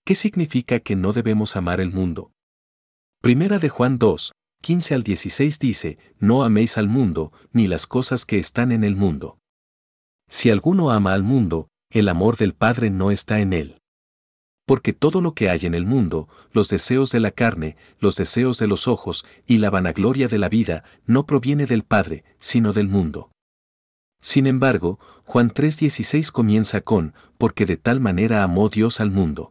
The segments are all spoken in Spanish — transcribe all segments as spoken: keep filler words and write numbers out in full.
¿Qué significa que no debemos amar el mundo? Primera de Juan dos, quince al dieciséis dice, no améis al mundo, ni las cosas que están en el mundo. Si alguno ama al mundo, el amor del Padre no está en él. Porque todo lo que hay en el mundo, los deseos de la carne, los deseos de los ojos y la vanagloria de la vida, no proviene del Padre, sino del mundo. Sin embargo, Juan tres dieciséis comienza con, porque de tal manera amó Dios al mundo.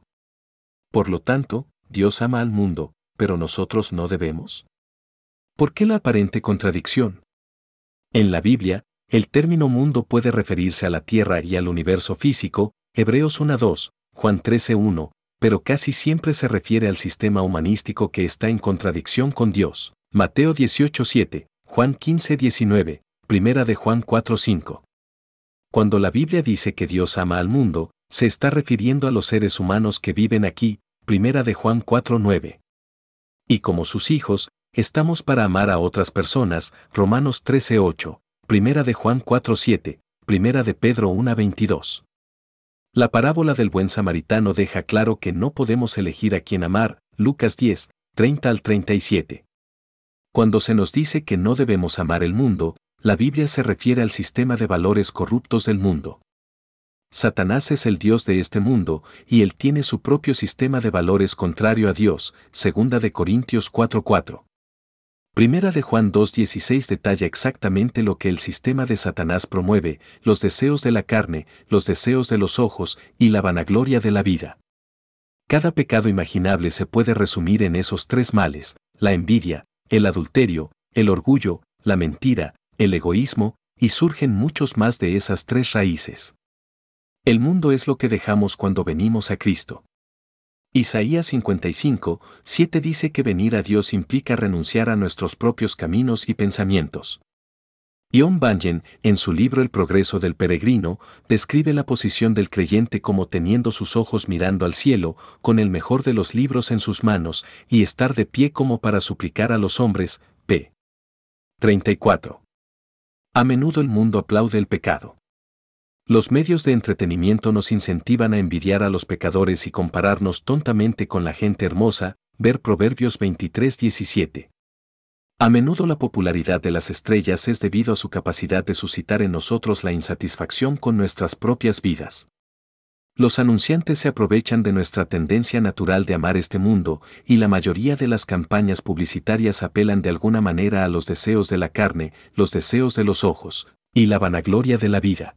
Por lo tanto, Dios ama al mundo, pero nosotros no debemos. ¿Por qué la aparente contradicción? En la Biblia, el término mundo puede referirse a la tierra y al universo físico, Hebreos uno dos, Juan trece uno, pero casi siempre se refiere al sistema humanístico que está en contradicción con Dios. Mateo dieciocho siete, Juan quince diecinueve, Primera de Juan cuatro cinco. Cuando la Biblia dice que Dios ama al mundo, se está refiriendo a los seres humanos que viven aquí, Primera de Juan cuatro nueve. Y como sus hijos, estamos para amar a otras personas, Romanos trece ocho, Primera de Juan cuatro siete, Primera de Pedro uno veintidós. La parábola del buen samaritano deja claro que no podemos elegir a quién amar, Lucas diez, treinta al treinta y siete. Cuando se nos dice que no debemos amar el mundo, la Biblia se refiere al sistema de valores corruptos del mundo. Satanás es el Dios de este mundo, y él tiene su propio sistema de valores contrario a Dios, Segunda de Corintios cuatro cuatro. Primera de Juan dos dieciséis detalla exactamente lo que el sistema de Satanás promueve, los deseos de la carne, los deseos de los ojos y la vanagloria de la vida. Cada pecado imaginable se puede resumir en esos tres males, la envidia, el adulterio, el orgullo, la mentira, el egoísmo, y surgen muchos más de esas tres raíces. El mundo es lo que dejamos cuando venimos a Cristo. Isaías cincuenta y cinco, siete dice que venir a Dios implica renunciar a nuestros propios caminos y pensamientos. John Bunyan, en su libro El progreso del peregrino, describe la posición del creyente como teniendo sus ojos mirando al cielo, con el mejor de los libros en sus manos, y estar de pie como para suplicar a los hombres, p. treinta y cuatro. A menudo el mundo aplaude el pecado. Los medios de entretenimiento nos incentivan a envidiar a los pecadores y compararnos tontamente con la gente hermosa, ver Proverbios veintitrés diecisiete. A menudo la popularidad de las estrellas es debido a su capacidad de suscitar en nosotros la insatisfacción con nuestras propias vidas. Los anunciantes se aprovechan de nuestra tendencia natural de amar este mundo, y la mayoría de las campañas publicitarias apelan de alguna manera a los deseos de la carne, los deseos de los ojos, y la vanagloria de la vida.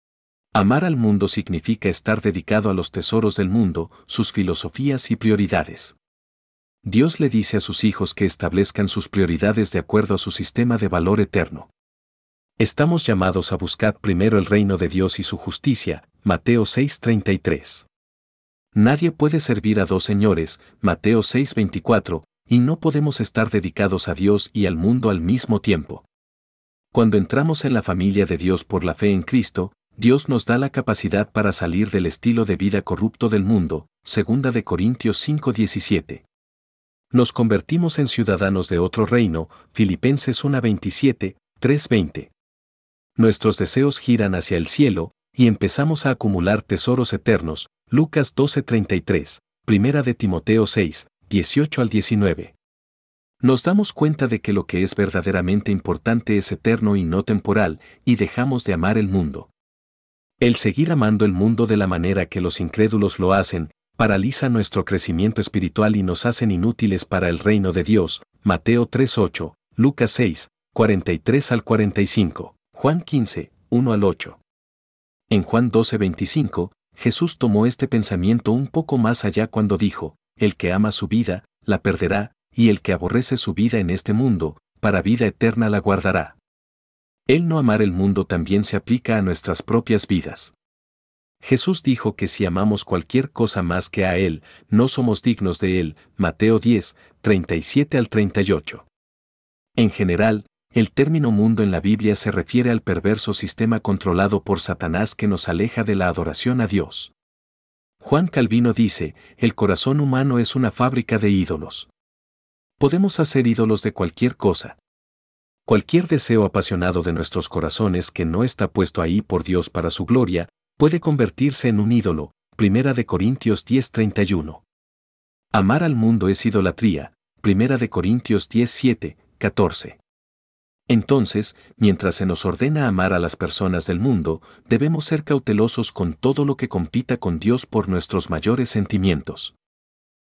Amar al mundo significa estar dedicado a los tesoros del mundo, sus filosofías y prioridades. Dios le dice a sus hijos que establezcan sus prioridades de acuerdo a su sistema de valor eterno. Estamos llamados a buscar primero el reino de Dios y su justicia, Mateo seis treinta y tres. Nadie puede servir a dos señores, Mateo seis veinticuatro, y no podemos estar dedicados a Dios y al mundo al mismo tiempo. Cuando entramos en la familia de Dios por la fe en Cristo, Dios nos da la capacidad para salir del estilo de vida corrupto del mundo, Segunda de Corintios cinco diecisiete. Nos convertimos en ciudadanos de otro reino, Filipenses uno veintisiete, tres veinte. Nuestros deseos giran hacia el cielo, y empezamos a acumular tesoros eternos, Lucas doce treinta y tres, Primera de Timoteo seis, dieciocho al diecinueve. Nos damos cuenta de que lo que es verdaderamente importante es eterno y no temporal, y dejamos de amar el mundo. El seguir amando el mundo de la manera que los incrédulos lo hacen, paraliza nuestro crecimiento espiritual y nos hacen inútiles para el reino de Dios, Mateo tres ocho, Lucas seis, cuarenta y tres al cuarenta y cinco, Juan quince, uno al ocho. En Juan doce veinticinco, Jesús tomó este pensamiento un poco más allá cuando dijo, el que ama su vida, la perderá, y el que aborrece su vida en este mundo, para vida eterna la guardará. El no amar el mundo también se aplica a nuestras propias vidas. Jesús dijo que si amamos cualquier cosa más que a Él, no somos dignos de Él, Mateo diez, treinta y siete al treinta y ocho. En general, el término mundo en la Biblia se refiere al perverso sistema controlado por Satanás que nos aleja de la adoración a Dios. Juan Calvino dice, el corazón humano es una fábrica de ídolos. Podemos hacer ídolos de cualquier cosa. Cualquier deseo apasionado de nuestros corazones que no está puesto ahí por Dios para su gloria, puede convertirse en un ídolo, Primera de Corintios diez treinta y uno. Amar al mundo es idolatría. Primera de Corintios diez, siete, catorce. Entonces, mientras se nos ordena amar a las personas del mundo, debemos ser cautelosos con todo lo que compita con Dios por nuestros mayores sentimientos.